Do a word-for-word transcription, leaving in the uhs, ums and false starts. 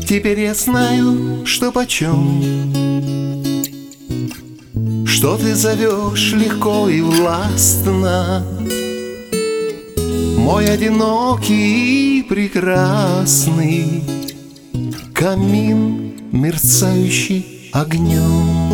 Теперь я знаю, что почем, что ты зовешь легко и властно мой одинокий и прекрасный камин, мерцающий огнем.